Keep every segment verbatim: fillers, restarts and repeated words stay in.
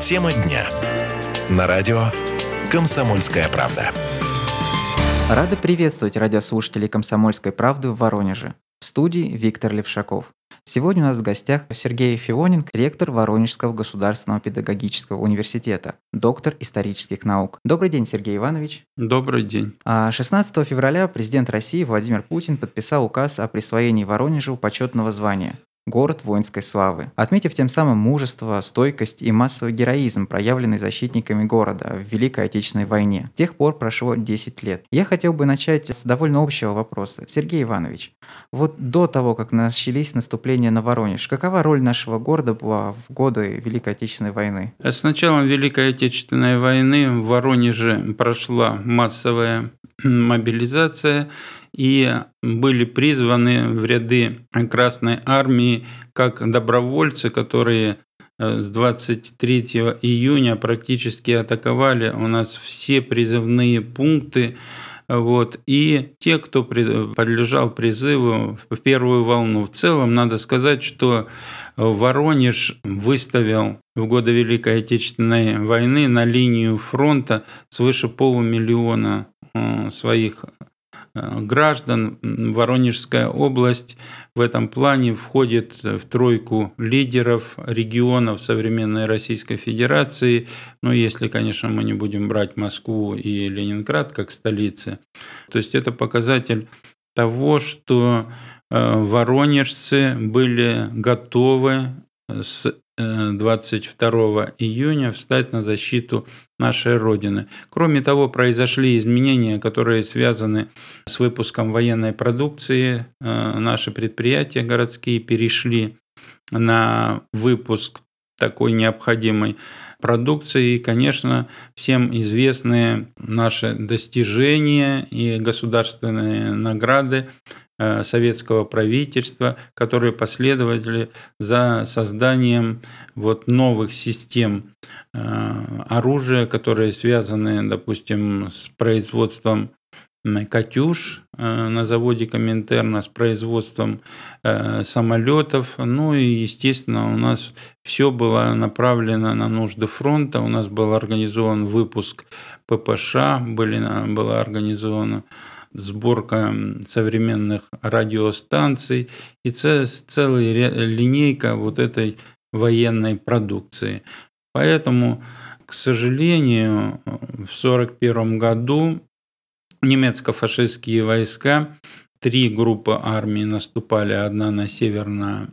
Тема дня. На радио «Комсомольская правда». Рады приветствовать радиослушателей «Комсомольской правды» в Воронеже. В студии Виктор Левшаков. Сегодня у нас в гостях Сергей Фионенко, ректор Воронежского государственного педагогического университета, доктор исторических наук. Добрый день, Сергей Иванович. Добрый день. шестнадцатого февраля президент России Владимир Путин подписал указ о присвоении Воронежу почетного звания «Город воинской славы», отметив тем самым мужество, стойкость и массовый героизм, проявленный защитниками города в Великой Отечественной войне. С тех пор прошло десять лет. Я хотел бы начать с довольно общего вопроса. Сергей Иванович, вот до того, как начались наступления на Воронеж, какова роль нашего города была в годы Великой Отечественной войны? С началом Великой Отечественной войны в Воронеже прошла массовая мобилизация, и были призваны в ряды Красной Армии как добровольцы, которые с двадцать третьего июня практически атаковали у нас все призывные пункты. Вот. И те, кто подлежал призыву в первую волну. В целом, надо сказать, что Воронеж выставил в годы Великой Отечественной войны на линию фронта свыше полумиллиона своих граждан. Воронежская область в этом плане входит в тройку лидеров регионов современной Российской Федерации. Ну, если, конечно, мы не будем брать Москву и Ленинград как столицы. То есть это показатель того, что воронежцы были готовы с двадцать второго июня встать на защиту нашей Родины. Кроме того, произошли изменения, которые связаны с выпуском военной продукции. Наши предприятия городские перешли на выпуск такой необходимой продукции. И, конечно, всем известны наши достижения и государственные награды советского правительства, которые последовали за созданием вот новых систем оружия, которые связаны, допустим, с производством «Катюш» на заводе Коминтерна, с производством самолетов. Ну и, естественно, у нас все было направлено на нужды фронта. У нас был организован выпуск ППШ, были, была организована сборка современных радиостанций и целая линейка вот этой военной продукции. Поэтому, к сожалению, в сорок первом году немецко-фашистские войска, три группы армий наступали, одна на север на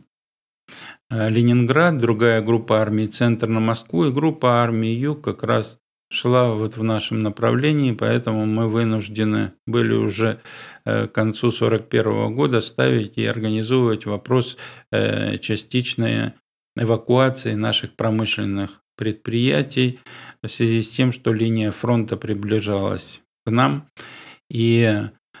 Ленинград, другая группа армий центр на Москву, и группа армий юг как раз шла вот в нашем направлении, поэтому мы вынуждены были уже к концу сорок первого года ставить и организовывать вопрос частичной эвакуации наших промышленных предприятий в связи с тем, что линия фронта приближалась к нам. И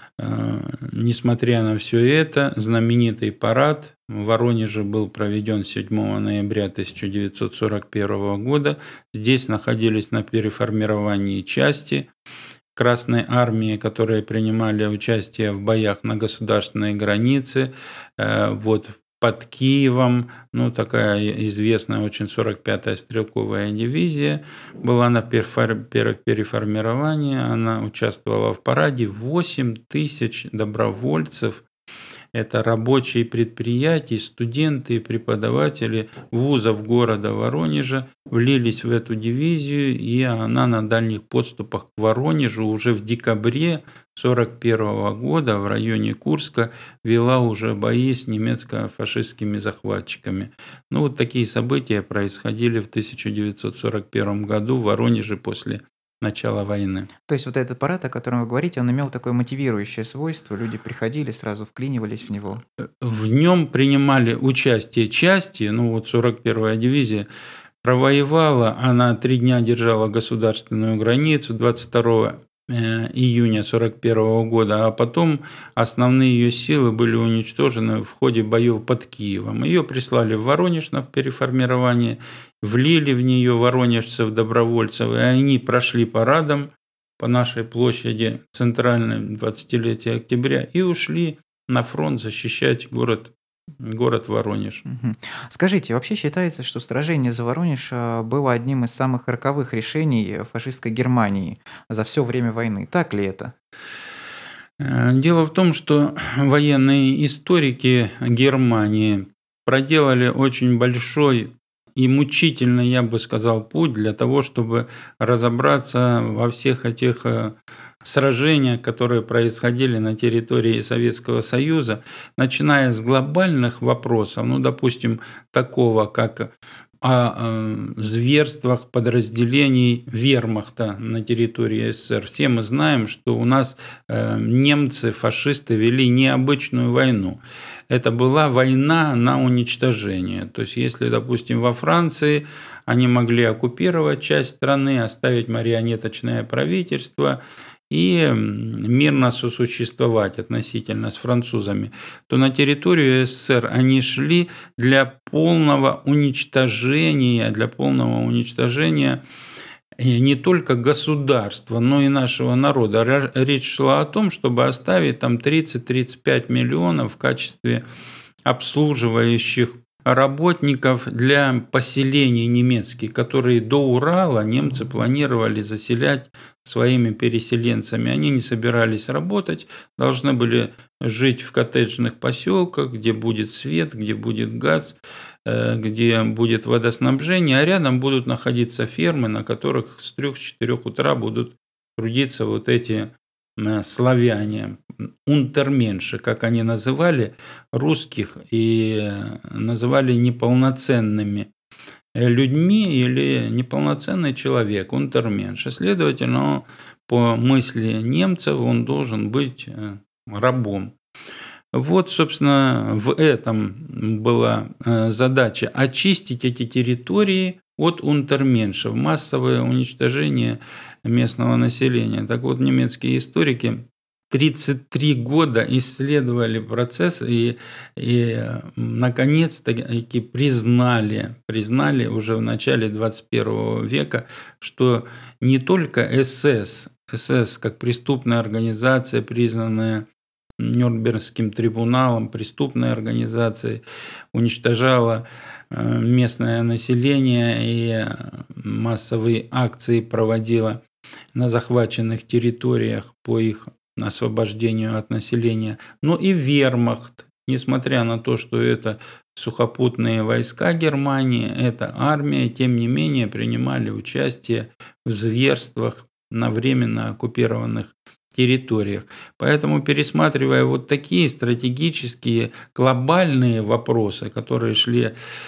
несмотря на все это, знаменитый парад в Воронеже был проведен седьмого ноября тысяча девятьсот сорок первого года. Здесь находились на переформировании части Красной Армии, которые принимали участие в боях на государственной границе. Вот под Киевом, ну, такая известная очень сорок пятая стрелковая дивизия была на переформировании, она участвовала в параде. восемь тысяч добровольцев, это рабочие предприятия, студенты и преподаватели вузов города Воронежа влились в эту дивизию, и она на дальних подступах к Воронежу уже в декабре сорок первого года в районе Курска вела уже бои с немецко-фашистскими захватчиками. Ну, вот такие события происходили в тысяча девятьсот сорок первом году в Воронеже после начала войны. То есть вот этот парад, о котором вы говорите, он имел такое мотивирующее свойство, люди приходили, сразу вклинивались в него? В нем принимали участие части, ну вот сорок первая дивизия провоевала, она три дня держала государственную границу двадцать второго июня сорок первого года, а потом основные ее силы были уничтожены в ходе боев под Киевом. Ее прислали в Воронеж на переформирование, влили в нее воронежцев, добровольцев, и они прошли парадом по нашей площади центральной двадцатилетия октября и ушли на фронт защищать город город Воронеж. Мгм. Скажите, вообще считается, что сражение за Воронеж а, было одним из самых роковых решений фашистской Германии за все время войны. Так ли это? Э, Дело в том, что военные историки Германии проделали очень большой и мучительный, я бы сказал, путь для того, чтобы разобраться во всех этих э, сражениях, которые происходили на территории Советского Союза, начиная с глобальных вопросов, ну, допустим, такого, как о э, зверствах подразделений вермахта на территории СССР. Все мы знаем, что у нас э, немцы, фашисты вели необычную войну. Это была война на уничтожение. То есть, если, допустим, во Франции они могли оккупировать часть страны, оставить марионеточное правительство и мирно сосуществовать относительно с французами, то на территорию СССР они шли для полного уничтожения, для полного уничтожения не только государства, но и нашего народа. Речь шла о том, чтобы оставить там тридцать-тридцать пять миллионов в качестве обслуживающих работников для поселений немецких, которые до Урала немцы планировали заселять своими переселенцами. Они не собирались работать, должны были жить в коттеджных поселках, где будет свет, где будет газ, где будет водоснабжение, а рядом будут находиться фермы, на которых с трёх-четырёх утра будут трудиться вот эти славяне, унтерменши, как они называли русских, и называли неполноценными людьми или неполноценный человек, унтерменш. Следовательно, по мысли немцев он должен быть рабом. Вот, собственно, в этом была задача очистить эти территории от унтерменшев, массовое уничтожение местного населения. Так вот, немецкие историки тридцать три года исследовали процесс и, и наконец-таки признали, признали уже в начале двадцать первого века, что не только СС, СС как преступная организация, признанная Нюрнбергским трибуналом, преступной организацией, уничтожала местное население и массовые акции проводила на захваченных территориях по их освобождению от населения. Но и вермахт, несмотря на то, что это сухопутные войска Германии, это армия, тем не менее принимали участие в зверствах на временно оккупированных территориях. Поэтому, пересматривая вот такие стратегические глобальные вопросы, которые шли,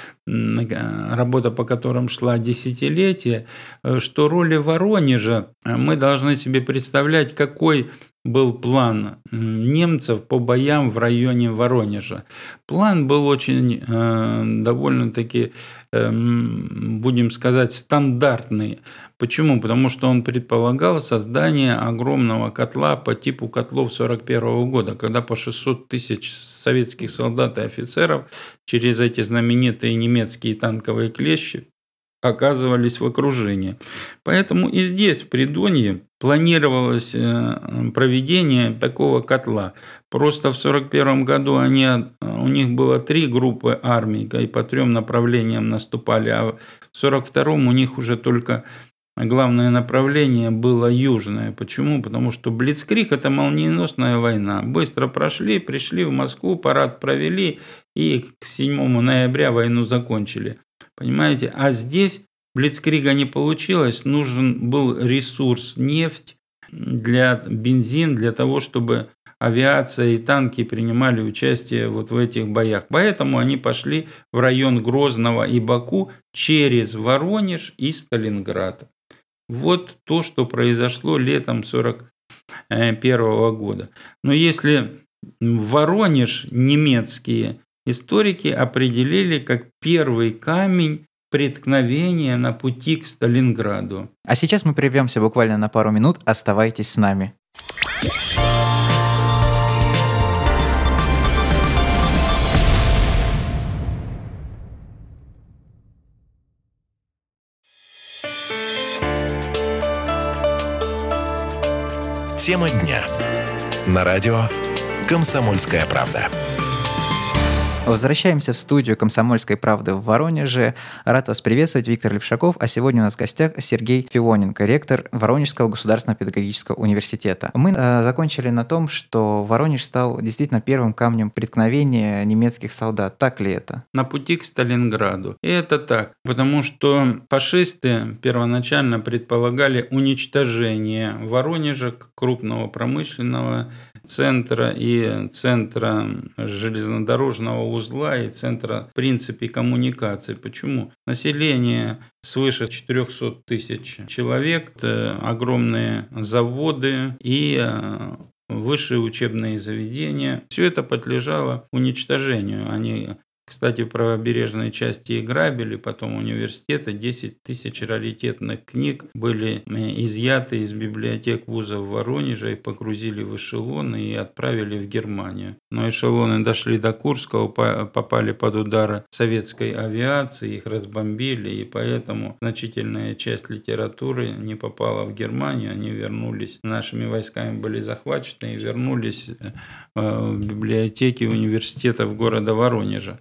работа по которым шла десятилетия, что роли Воронежа мы должны себе представлять, какой был план немцев по боям в районе Воронежа. План был очень э, довольно-таки, э, будем сказать, стандартный. Почему? Потому что он предполагал создание огромного котла по типу котлов сорок первого года, когда по шестьсот тысяч советских солдат и офицеров через эти знаменитые немецкие танковые клещи оказывались в окружении. Поэтому и здесь, в Придонье, планировалось проведение такого котла. Просто в сорок первом году они, у них было три группы армий, и по трем направлениям наступали, а в сорок втором у них уже только главное направление было южное. Почему? Потому что Блицкриг – это молниеносная война. Быстро прошли, пришли в Москву, парад провели и к седьмому ноября войну закончили. Понимаете? А здесь Блицкрига не получилось. Нужен был ресурс нефть, для бензин, для того, чтобы авиация и танки принимали участие вот в этих боях. Поэтому они пошли в район Грозного и Баку через Воронеж и Сталинград. Вот то, что произошло летом сорок первого года. Но если Воронеж немецкие историки определили как первый камень преткновения на пути к Сталинграду. А сейчас мы прервемся буквально на пару минут. Оставайтесь с нами. Тема дня. На радио «Комсомольская правда». Возвращаемся в студию «Комсомольской правды» в Воронеже. Рад вас приветствовать, Виктор Левшаков. А сегодня у нас в гостях Сергей Филоненко, ректор Воронежского государственного педагогического университета. Мы э, закончили на том, что Воронеж стал действительно первым камнем преткновения немецких солдат. Так ли это? На пути к Сталинграду. И это так, потому что фашисты первоначально предполагали уничтожение Воронежа, как крупного промышленного центра и центра железнодорожного узла и центра, в принципе, коммуникации. Почему? Население свыше четырехсот тысяч человек, это огромные заводы и высшие учебные заведения. Все это подлежало уничтожению. Они, кстати, в правобережной части и грабили, потом университеты. десять тысяч раритетных книг были изъяты из библиотек вузов Воронежа и погрузили в эшелоны и отправили в Германию. Но эшелоны дошли до Курского, попали под удары советской авиации, их разбомбили, и поэтому значительная часть литературы не попала в Германию. Они вернулись, нашими войсками были захвачены и вернулись в библиотеки университетов города Воронежа.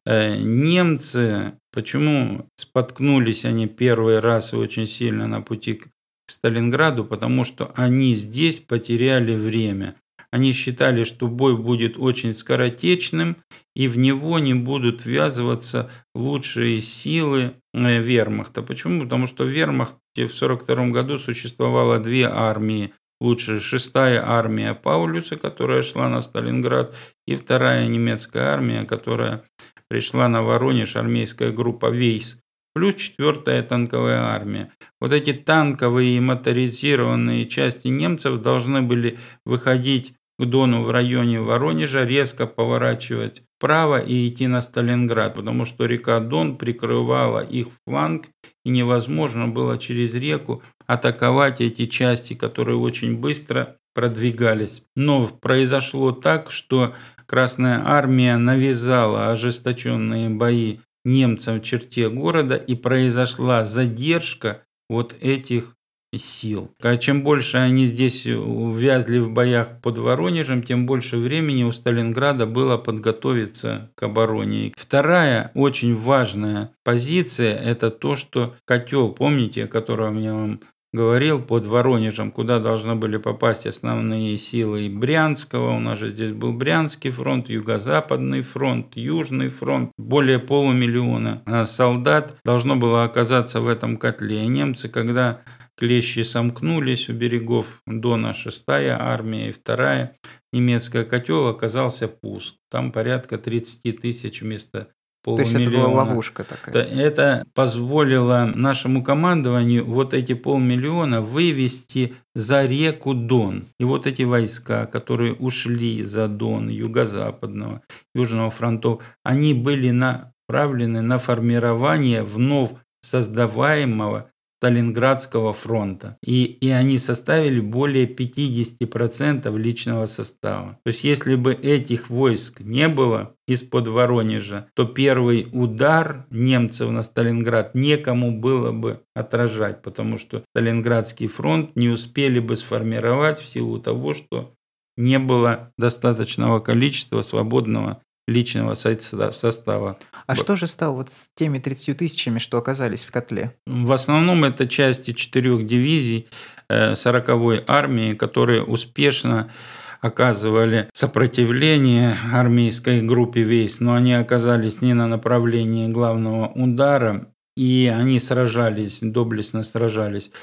Немцы, почему споткнулись они первый раз и очень сильно на пути к Сталинграду? Потому что они здесь потеряли время. Они считали, что бой будет очень скоротечным, и в него не будут ввязываться лучшие силы вермахта. Почему? Потому что в вермахте в тысяча девятьсот сорок втором году существовало две армии. Лучшая шестая армия Паулюса, которая шла на Сталинград, и вторая немецкая армия, которая пришла на Воронеж, армейская группа Вейс, плюс четвертая танковая армия. Вот эти танковые и моторизированные части немцев должны были выходить к Дону в районе Воронежа, резко поворачивать вправо и идти на Сталинград, потому что река Дон прикрывала их фланг, и невозможно было через реку атаковать эти части, которые очень быстро продвигались. Но произошло так, что Красная армия навязала ожесточенные бои немцам в черте города, и произошла задержка вот этих сил. А чем больше они здесь увязли в боях под Воронежем, тем больше времени у Сталинграда было подготовиться к обороне. Вторая очень важная позиция – это то, что котел, помните, о котором я вам говорил, под Воронежем, куда должны были попасть основные силы Брянского. У нас же здесь был Брянский фронт, Юго-Западный фронт, Южный фронт. Более полумиллиона солдат должно было оказаться в этом котле. И немцы, когда клещи сомкнулись у берегов Дона, шестая армия и вторая немецкая, котел оказался пуст. Там порядка тридцать тысяч вместо полумиллиона. То есть это была ловушка такая. Это позволило нашему командованию вот эти полмиллиона вывести за реку Дон. И вот эти войска, которые ушли за Дон Юго-Западного, Южного фронтов, они были направлены на формирование вновь создаваемого Сталинградского фронта. И, и они составили более пятьдесят процентов личного состава. То есть, если бы этих войск не было из-под Воронежа, то первый удар немцев на Сталинград некому было бы отражать, потому что Сталинградский фронт не успели бы сформировать в силу того, что не было достаточного количества свободного личного состава. А что же стало вот с теми тридцатью тысячами, что оказались в котле? В основном это части четырех дивизий сороковой армии, которые успешно оказывали сопротивление армейской группе Вейс, но они оказались не на направлении главного удара, и они сражались, доблестно сражались.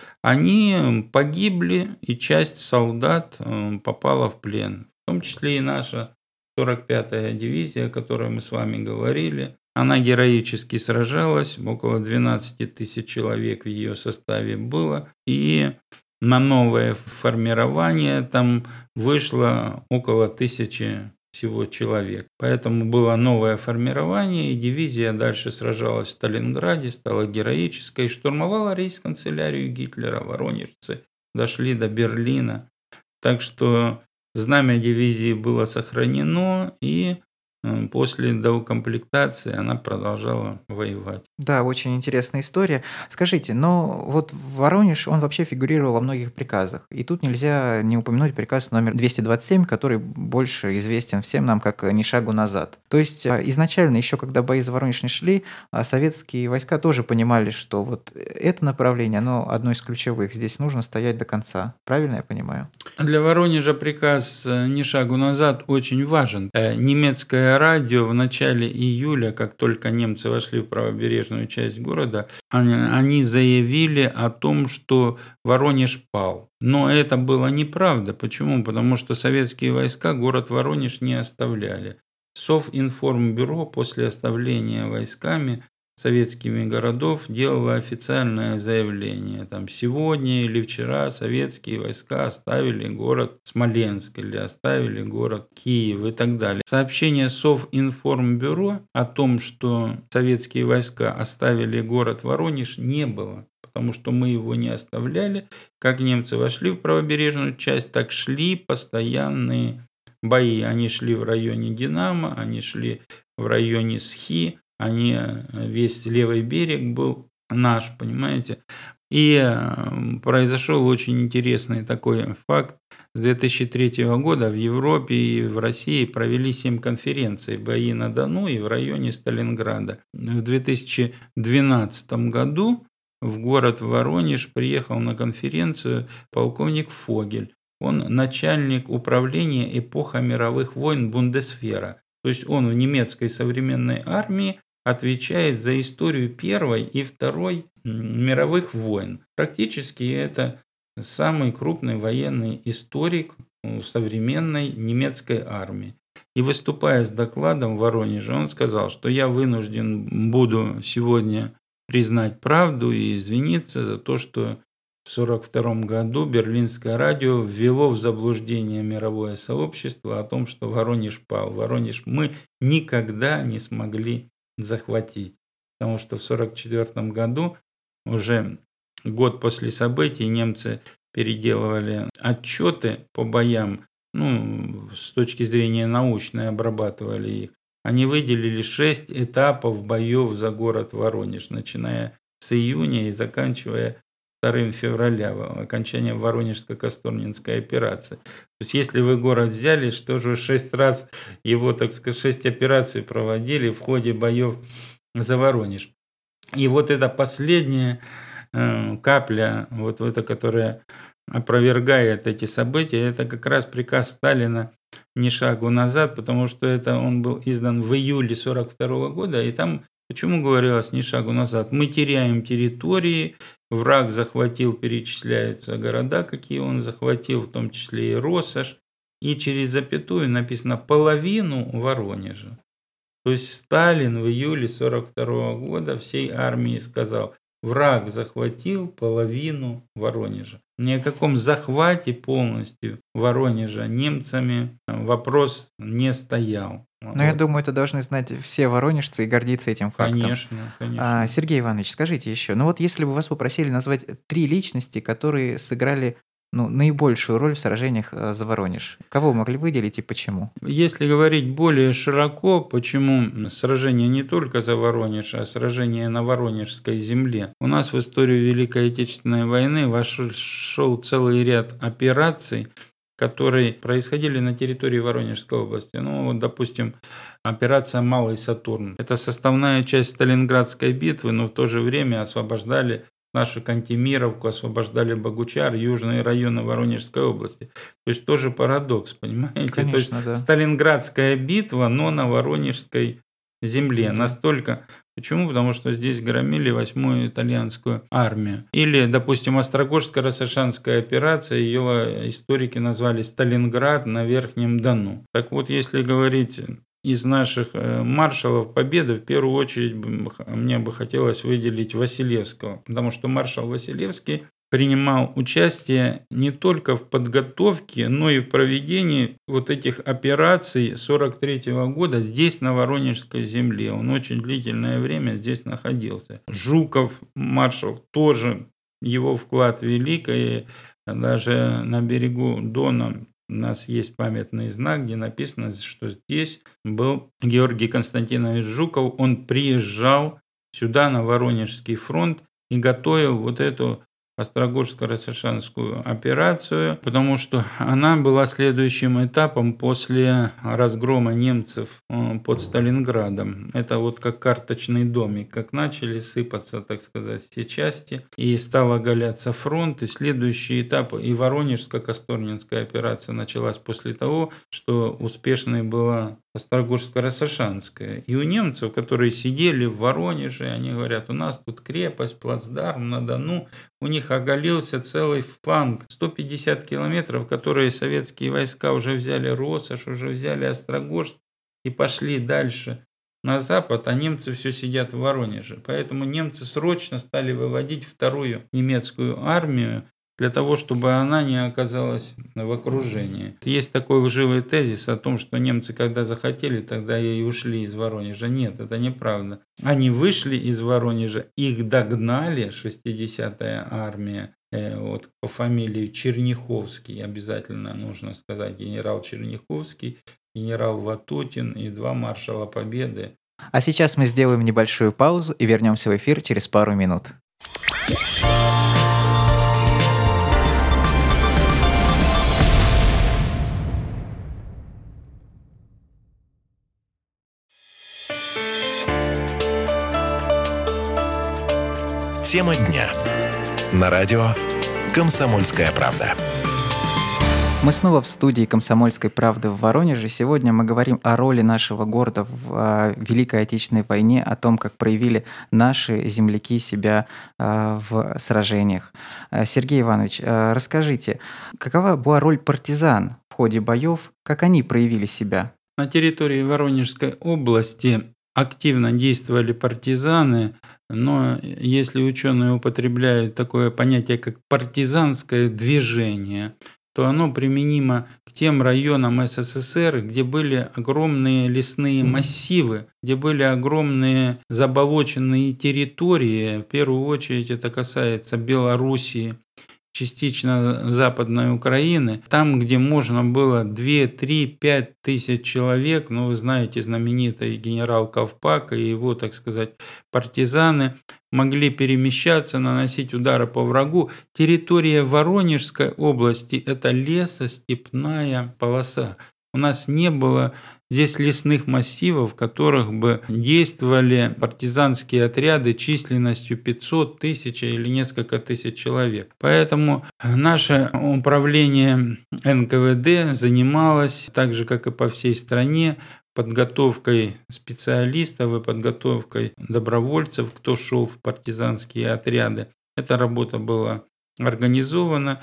Они погибли, и часть солдат попала в плен, в том числе и наша сорок пятая дивизия, о которой мы с вами говорили. Она героически сражалась, около двенадцать тысяч человек в ее составе было, и на новое формирование там вышло около тысячи всего человек. Поэтому было новое формирование, и дивизия дальше сражалась в Сталинграде, стала героической, штурмовала рейхсканцелярию Гитлера, воронежцы дошли до Берлина. Так что знамя дивизии было сохранено, и после доукомплектации она продолжала воевать. Да, очень интересная история. Скажите, но вот Воронеж, он вообще фигурировал во многих приказах. И тут нельзя не упомянуть приказ номер двести двадцать семь, который больше известен всем нам как «Ни шагу назад». То есть а, изначально, еще когда бои за Воронеж не шли, а, советские войска тоже понимали, что вот это направление, оно одно из ключевых. Здесь нужно стоять до конца. Правильно я понимаю? Для Воронежа приказ «Ни шагу назад» очень важен. Э, Немецкое радио в начале июля, как только немцы вошли в правобережную часть города, они, они заявили о том, что Воронеж пал. Но это было неправда. Почему? Потому что советские войска город Воронеж не оставляли. Совинформбюро после оставления войсками советскими городов делало официальное заявление. Там, сегодня или вчера советские войска оставили город Смоленск или оставили город Киев и так далее. Сообщение Совинформбюро о том, что советские войска оставили город Воронеж, не было. Потому что мы его не оставляли. Как немцы вошли в правобережную часть, так шли постоянные бои. Они шли в районе Динамо, они шли в районе Схи. Они, весь левый берег был наш, понимаете. И произошел очень интересный такой факт. С две тысячи третьего года в Европе и в России провели семь конференций «Бои на Дону» и в районе Сталинграда. В две тысячи двенадцатом году в город Воронеж приехал на конференцию полковник Фогель. Он начальник управления «Эпоха мировых войн» Бундесвера. То есть он в немецкой современной армии отвечает за историю Первой и Второй мировых войн. Практически это самый крупный военный историк в современной немецкой армии. И выступая с докладом в Воронеже, он сказал, что я вынужден буду сегодня признать правду и извиниться за то, что в сорок втором году Берлинское радио ввело в заблуждение мировое сообщество о том, что Воронеж пал. Воронеж мы никогда не смогли захватить, потому что в сорок четвёртом году, уже год после событий, немцы переделывали отчеты по боям, ну, с точки зрения научной, обрабатывали их. Они выделили шесть этапов боев за город Воронеж, начиная с июня и заканчивая вторым февраля, окончание Воронежско-Касторнинской операции. То есть, если вы город взяли, что же шесть раз его, так сказать, шесть операций проводили в ходе боев за Воронеж. И вот эта последняя э, капля, вот эта, которая опровергает эти события, это как раз приказ Сталина «Ни шагу назад», потому что это он был издан в июле сорок второго года, и там почему говорилось «ни шагу назад»? Мы теряем территории, враг захватил, перечисляются города, какие он захватил, в том числе и Россошь, и через запятую написано «половину Воронежа». То есть Сталин в июле сорок второго года всей армии сказал: враг захватил половину Воронежа. Ни о каком захвате полностью Воронежа немцами вопрос не стоял. Но вот. я думаю, это должны знать все воронежцы и гордиться этим фактом. Конечно, конечно. А, Сергей Иванович, скажите еще, ну вот если бы вас попросили назвать три личности, которые сыграли ну, наибольшую роль в сражениях э, за Воронеж, кого вы могли выделить и почему? Если говорить более широко, почему сражение не только за Воронеж, а сражение на Воронежской земле. У нас в историю Великой Отечественной войны вошел целый ряд операций, которые происходили на территории Воронежской области. Ну, вот, допустим, операция «Малый Сатурн». Это составная часть Сталинградской битвы, но в то же время освобождали нашу Кантемировку, освобождали Богучар, южные районы Воронежской области. То есть тоже парадокс, понимаете? Конечно, то есть да. Сталинградская битва, но на Воронежской земле. Земле. Настолько... Почему? Потому что здесь громили восьмую итальянскую армию. Или, допустим, Острогожско-Рассошанская операция, ее историки назвали Сталинград на Верхнем Дону. Так вот, если говорить из наших маршалов победы, в первую очередь мне бы хотелось выделить Василевского, потому что маршал Василевский принимал участие не только в подготовке, но и в проведении вот этих операций сорок третьего года здесь, на Воронежской земле. Он очень длительное время здесь находился. Жуков, маршал, тоже его вклад велик, и даже на берегу Дона У нас есть памятный знак, где написано, что здесь был Георгий Константинович Жуков. Он приезжал сюда, на Воронежский фронт, и готовил вот эту Острогожско-Рассошанскую операцию, потому что она была следующим этапом после разгрома немцев под Сталинградом. Это вот как карточный домик, как начали сыпаться, так сказать, все части, и стал оголяться фронт, и следующий этап, и Воронежско-Косторнинская операция началась после того, что успешной была Острогожско-Рассошанская. И у немцев, которые сидели в Воронеже, они говорят, у нас тут крепость, плацдарм на Дону, у них оголился целый фланг, сто пятьдесят километров, которые советские войска уже взяли Россошь, уже взяли Острогожск и пошли дальше на запад, а немцы все сидят в Воронеже. Поэтому немцы срочно стали выводить вторую немецкую армию, для того, чтобы она не оказалась в окружении. Есть такой лживый тезис о том, что немцы, когда захотели, тогда и ушли из Воронежа. Нет, это неправда. Они вышли из Воронежа, их догнали, шестидесятая армия, э, вот по фамилии Черняховский, обязательно нужно сказать, генерал Черняховский, генерал Ватутин и два маршала Победы. А сейчас мы сделаем небольшую паузу и вернемся в эфир через пару минут. Тема дня. На радио «Комсомольская правда». Мы снова в студии «Комсомольской правды» в Воронеже. Сегодня мы говорим о роли нашего города в э, Великой Отечественной войне, о том, как проявили наши земляки себя э, в сражениях. Э, Сергей Иванович, э, расскажите, какова была роль партизан в ходе боев, как они проявили себя? На территории Воронежской области активно действовали партизаны, но если ученые употребляют такое понятие, как партизанское движение, то оно применимо к тем районам СССР, где были огромные лесные массивы, где были огромные заболоченные территории. В первую очередь это касается Белоруссии, частично Западной Украины, там, где можно было два, три, пять тысяч человек, ну, вы знаете, знаменитый генерал Ковпак и его, так сказать, партизаны могли перемещаться, наносить удары по врагу. Территория Воронежской области – это лесостепная полоса. У нас не было здесь лесных массивов, в которых бы действовали партизанские отряды численностью пятьсот, тысяч или несколько тысяч человек. Поэтому наше управление эн ка вэ дэ занималось, так же как и по всей стране, подготовкой специалистов и подготовкой добровольцев, кто шел в партизанские отряды. Эта работа была организована,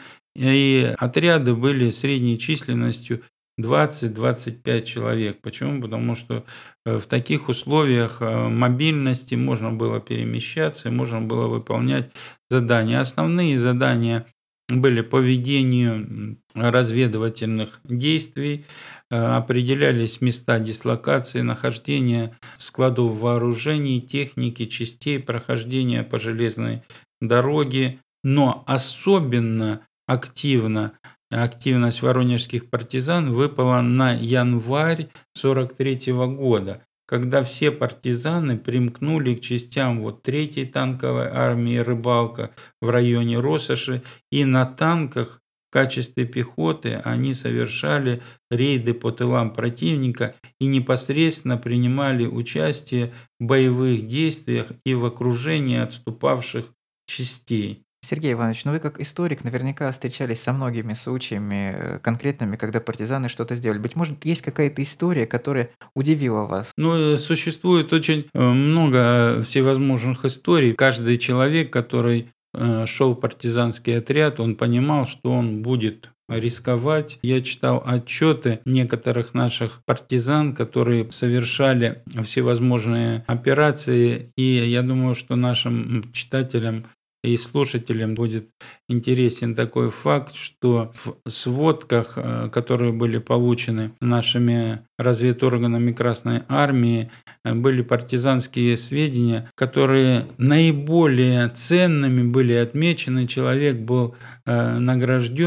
и отряды были средней численностью двадцать-двадцать пять человек. Почему? Потому что в таких условиях мобильности можно было перемещаться и можно было выполнять задания. Основные задания были по ведению разведывательных действий, определялись места дислокации, нахождения складов вооружений, техники, частей, прохождения по железной дороге, но особенно активно активность воронежских партизан выпала на январь сорок третьего года, когда все партизаны примкнули к частям вот третьей танковой армии «Рыбалка» в районе Россоши, и на танках в качестве пехоты они совершали рейды по тылам противника и непосредственно принимали участие в боевых действиях и в окружении отступавших частей. Сергей Иванович, ну вы как историк наверняка встречались со многими случаями конкретными, когда партизаны что-то сделали. Быть может, есть какая-то история, которая удивила вас? Ну, существует очень много всевозможных историй. Каждый человек, который шел в партизанский отряд, он понимал, что он будет рисковать. Я читал отчеты некоторых наших партизан, которые совершали всевозможные операции, и я думаю, что нашим читателям и слушателям будет интересен такой факт, что в сводках, которые были получены нашими разведорганами Красной Армии, были партизанские сведения, которые наиболее ценными были отмечены. Человек был награжден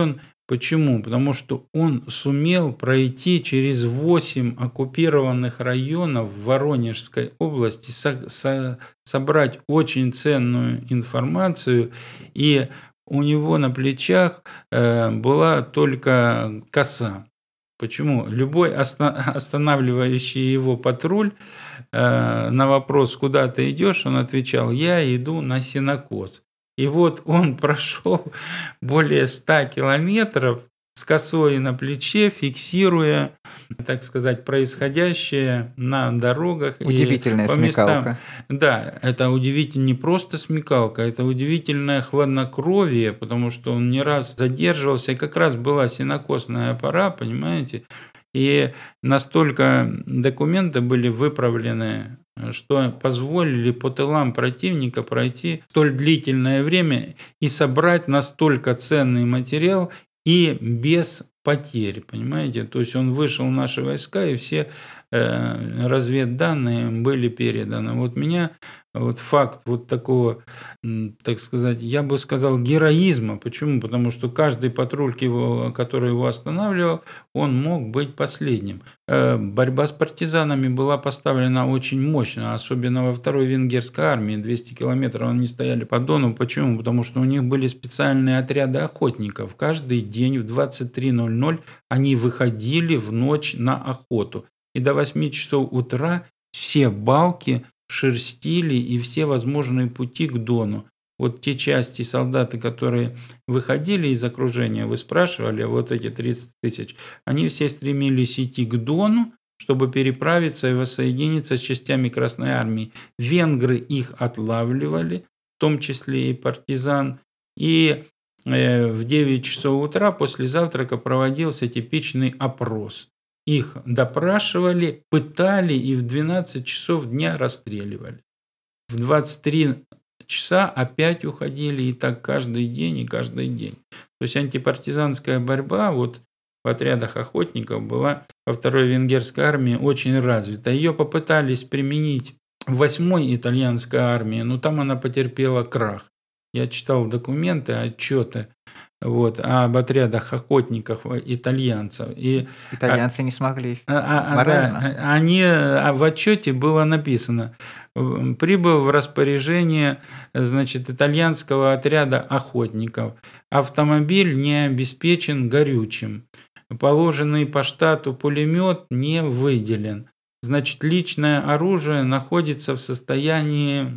Почему? Потому что он сумел пройти через восемь оккупированных районов в Воронежской области, со- со- собрать очень ценную информацию, и у него на плечах э, была только коса. Почему? Любой оста- останавливающий его патруль э, на вопрос, куда ты идешь, он отвечал: я иду на сенокос. И вот он прошел более ста километров с косой на плече, фиксируя, так сказать, происходящее на дорогах и Удивительная по местам. смекалка. Да, это удивительно, не просто смекалка, это удивительное хладнокровие, потому что он не раз задерживался, и как раз была сенокосная пора, понимаете, и настолько документы были выправлены, что позволили по тылам противника пройти столь длительное время и собрать настолько ценный материал и без потерь, понимаете? То есть он вышел в наши войска, и все э, разведданные были переданы. Вот меня вот факт вот такого, м, так сказать, я бы сказал, героизма. Почему? Потому что каждый патруль, его, который его останавливал, он мог быть последним. Э, Борьба с партизанами была поставлена очень мощно, особенно во второй венгерской армии. двести километров они стояли по Дону. Почему? Потому что у них были специальные отряды охотников. Каждый день в двадцать три ноль ноль они выходили в ночь на охоту. И до восьми часов утра все балки шерстили и все возможные пути к Дону. Вот те части солдаты, которые выходили из окружения, вы спрашивали, вот эти тридцать тысяч, они все стремились идти к Дону, чтобы переправиться и воссоединиться с частями Красной Армии. Венгры их отлавливали, в том числе и партизан. И э, в девять часов утра после завтрака проводился типичный опрос. Их допрашивали, пытали и в двенадцать часов дня расстреливали. В двадцать три часа опять уходили, и так каждый день и каждый день. То есть антипартизанская борьба вот в отрядах охотников была во второй венгерской армии очень развита. Ее попытались применить в восьмой итальянской армии, но там она потерпела крах. Я читал документы, отчеты вот, об отрядах охотников итальянцев. И Итальянцы не смогли а, а, морально. да, они а в отчете было написано: прибыл в распоряжение, значит, итальянского отряда охотников. Автомобиль не обеспечен горючим. Положенный по штату пулемет не выделен. Значит, личное оружие находится в состоянии,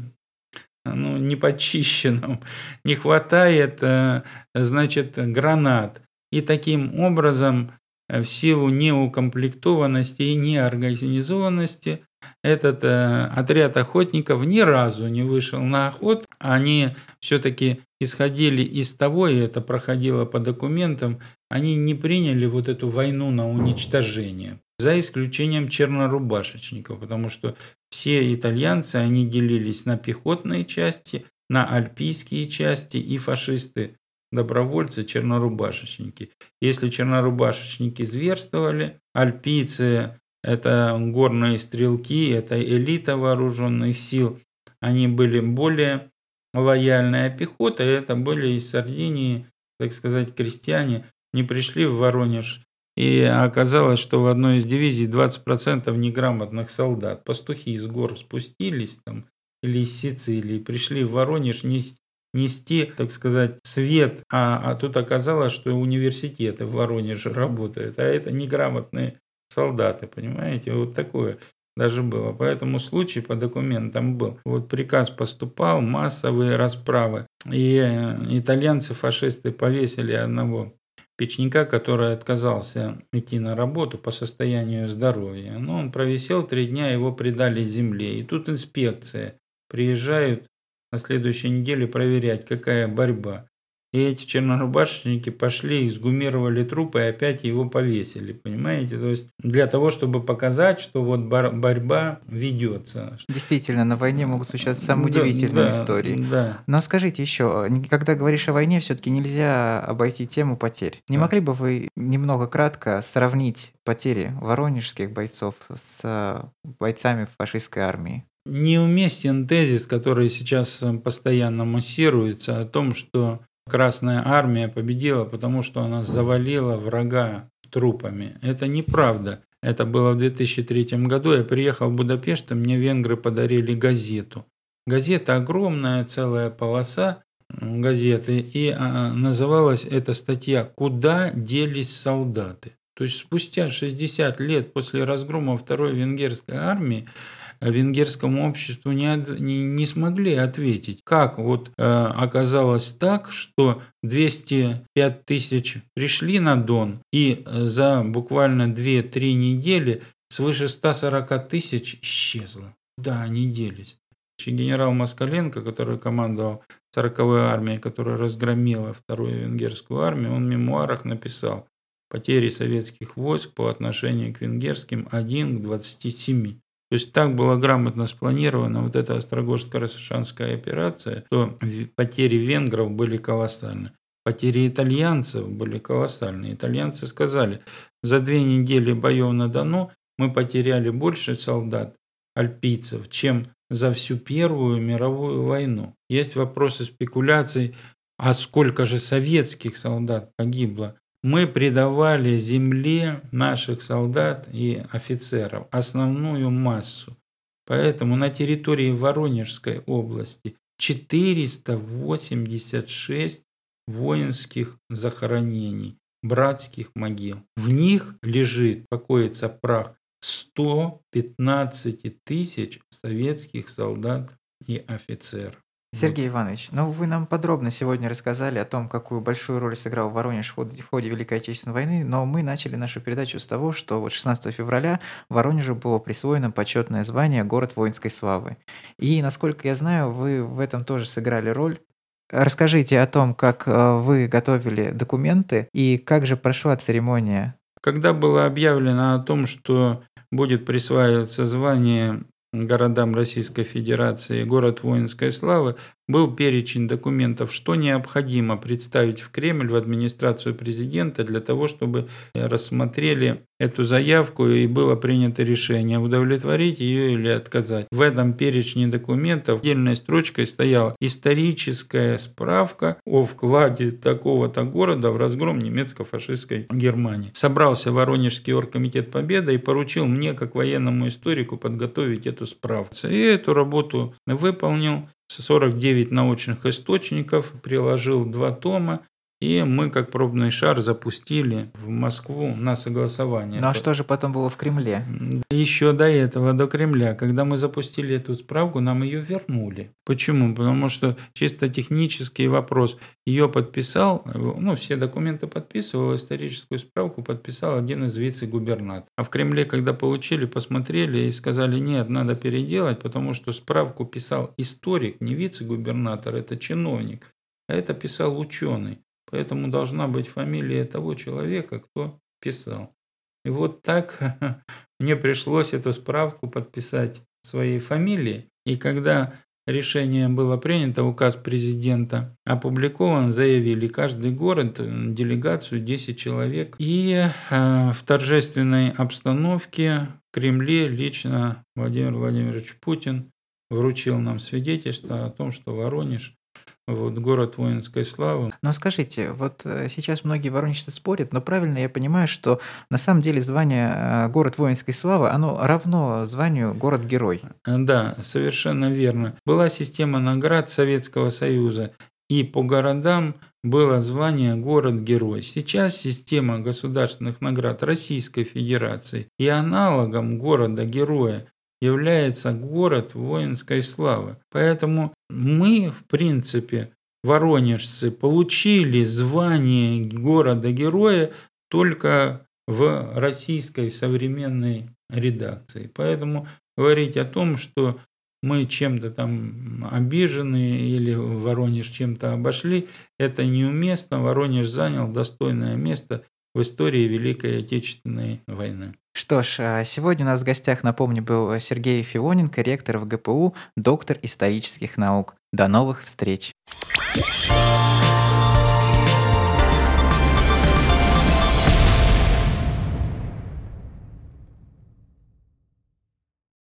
ну, непочищенном. Не хватает, э, значит, гранат. И таким образом, э, в силу неукомплектованности и неорганизованности, этот э, отряд охотников ни разу не вышел на охоту. Они все-таки исходили из того, и это проходило по документам, они не приняли вот эту войну на уничтожение. За исключением чернорубашечников, потому что все итальянцы, они делились на пехотные части, на альпийские части и фашисты, добровольцы, чернорубашечники. Если чернорубашечники зверствовали, альпийцы – это горные стрелки, это элита вооруженных сил, они были более лояльная пехота, и это были из Сардинии, так сказать, крестьяне, не пришли в Воронеж. И оказалось, что в одной из дивизий двадцать процентов неграмотных солдат. Пастухи из гор спустились там, или из Сицилии, пришли в Воронеж нести, нести, так сказать, свет. А, а тут оказалось, что университеты в Воронеже работают, а это неграмотные солдаты, понимаете? Вот такое даже было. Поэтому случай по документам был. Вот приказ поступал, массовые расправы. И итальянцы-фашисты повесили одного печника, который отказался идти на работу по состоянию здоровья. Но он провисел три дня, его предали земле. И тут инспекция. Приезжают на следующей неделе проверять, какая борьба. И эти чернорубашечники пошли, эксгумировали труп и опять его повесили. Понимаете? То есть для того, чтобы показать, что вот борьба ведется. Действительно, на войне могут случаться самые Да, удивительные да, истории. да. Но скажите еще, когда говоришь о войне, все-таки нельзя обойти тему потерь. Не Да. могли бы вы немного кратко сравнить потери воронежских бойцов с бойцами фашистской армии? Неуместен тезис, который сейчас постоянно муссируется, о том, что Красная армия победила, потому что она завалила врага трупами. Это неправда. Это было в две тысячи третьем году. Я приехал в Будапешт, и мне венгры подарили газету. Газета огромная, целая полоса газеты, и а, называлась эта статья «Куда делись солдаты?». То есть спустя шестьдесят лет после разгрома Второй венгерской армии венгерскому обществу не, не, не смогли ответить, как вот э, оказалось так, что двести пять тысяч пришли на Дон, и за буквально две-три недели свыше ста сорока тысяч исчезло. Куда они делись? Генерал Москаленко, который командовал сороковой армией, которая разгромила Вторую венгерскую армию, он в мемуарах написал: потери советских войск по отношению к венгерским один к двадцати семи. То есть так была грамотно спланирована вот эта Острогожско-Рассошанская операция, что потери венгров были колоссальны. Потери итальянцев были колоссальны. Итальянцы сказали: за две недели боев на Дону мы потеряли больше солдат, альпийцев, чем за всю Первую мировую войну. Есть вопросы спекуляций, а сколько же советских солдат погибло? Мы предавали земле наших солдат и офицеров, основную массу. Поэтому на территории Воронежской области четыреста восемьдесят шесть воинских захоронений, братских могил. В них лежит, покоится прах сто пятнадцать тысяч советских солдат и офицеров. Сергей Иванович, ну вы нам подробно сегодня рассказали о том, какую большую роль сыграл Воронеж в ходе, в ходе Великой Отечественной войны, но мы начали нашу передачу с того, что вот шестнадцатого февраля Воронежу было присвоено почетное звание «Город воинской славы». И, насколько я знаю, вы в этом тоже сыграли роль. Расскажите о том, как вы готовили документы и как же прошла церемония. Когда было объявлено о том, что будет присваиваться звание городам Российской Федерации «Город воинской славы», был перечень документов, что необходимо представить в Кремль, в администрацию президента для того, чтобы рассмотрели эту заявку и было принято решение, удовлетворить ее или отказать. В этом перечне документов отдельной строчкой стояла историческая справка о вкладе такого-то города в разгром немецко-фашистской Германии. Собрался Воронежский оргкомитет Победы и поручил мне, как военному историку, подготовить эту справку. И эту работу выполнил. сорок девять научных источников, приложил два тома, и мы, как пробный шар, запустили в Москву на согласование. Ну а что же потом было в Кремле? Еще до этого, до Кремля. Когда мы запустили эту справку, нам ее вернули. Почему? Потому что чисто технический вопрос. Ее подписал, ну, все документы подписывал, историческую справку подписал один из вице-губернаторов. А в Кремле, когда получили, посмотрели и сказали: нет, надо переделать, потому что справку писал историк, не вице-губернатор, это чиновник, а это писал ученый. Поэтому должна быть фамилия того человека, кто писал. И вот так мне пришлось эту справку подписать своей фамилией. И когда решение было принято, указ президента опубликован, заявили: каждый город, делегацию десять человек. И в торжественной обстановке в Кремле лично Владимир Владимирович Путин вручил нам свидетельство о том, что Воронеж — вот город воинской славы. Но скажите, вот сейчас многие воронежцы спорят, но правильно я понимаю, что на самом деле звание «Город воинской славы», оно равно званию «Город-герой». Да, совершенно верно. Была система наград Советского Союза, и по городам было звание «Город-герой». Сейчас система государственных наград Российской Федерации и аналогом «Города-героя» является город воинской славы. Поэтому мы, в принципе, воронежцы, получили звание города-героя только в российской современной редакции. Поэтому говорить о том, что мы чем-то там обижены или Воронеж чем-то обошли, это неуместно. Воронеж занял достойное место в истории Великой Отечественной войны. Что ж, сегодня у нас в гостях, напомню, был Сергей Филоненко, ректор ВГПУ, доктор исторических наук. До новых встреч!